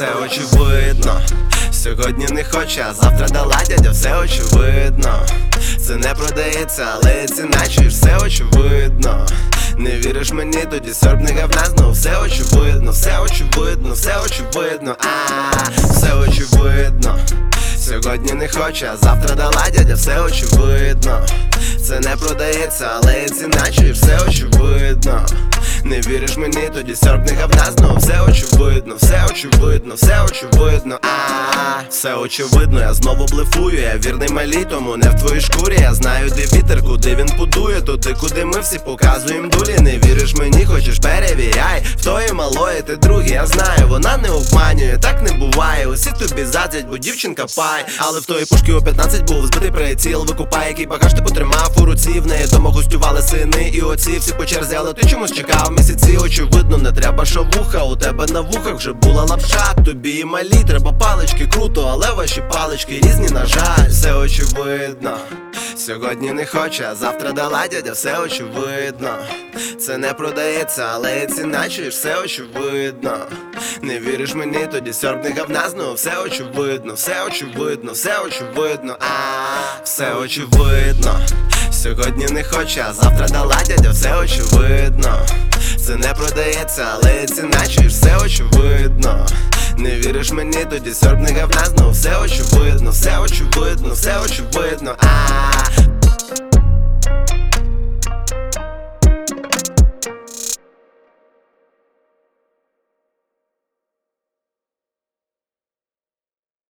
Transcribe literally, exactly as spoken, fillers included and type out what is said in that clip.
все очевидно. Сьогодні не хоче, а завтра дала дядя, все очевидно. Це не продається, але ціна, чуєш, все очевидно. Не віриш мені, тоді сорбни говна, знову все очевидно, все очевидно, все очевидно, а все очевидно. Сьогодні не хоче, а завтра дала дядя, все очевидно. Це не продається, але ціна, чуєш, все очевидно. Не віриш мені, тоді сорбни говна, знову все очевидно, все очевидно, все очевидно, а все очевидно, я знову блефую, я вірний малій, тому не в твоїй шкурі. Я знаю, де вітер, куди він подує, туди, куди ми всі показуємо дулі. Не віриш мені, хочеш, перевіряй. В тої малої ти другий, я знаю, вона не обманює, так не буває. Усі тобі заздрять, бо дівчинка пай. Але в тої пушки у п'ятнадцять був збитий приціл. Викупай, який багаж ти потримав у руці. В неї дома гостювали сини і отці, всі по черзі, але ти чомусь чекав місяці. Очевидно, не треба шавуха, у тебе на вухах вже була лапша. Тобі і малі, треба палички, круто, але ваші палички різні, на жаль. Все очевидно. Сьогодні не хоче, а завтра дала дядя, все очевидно. Це не продається, але ціна, чуєш, все очевидно. Не віриш мені, тоді сьорбни говна, знову все очевидно, все очевидно, все очевидно, а все очевидно. Сьогодні не хоче, а завтра дала дядя, все очевидно. Це не продається, але ціна, чуєш, все очевидно. Не віриш мені, тоді сьорбни говна, знову все очевидно, все очевидно, все очевидно, а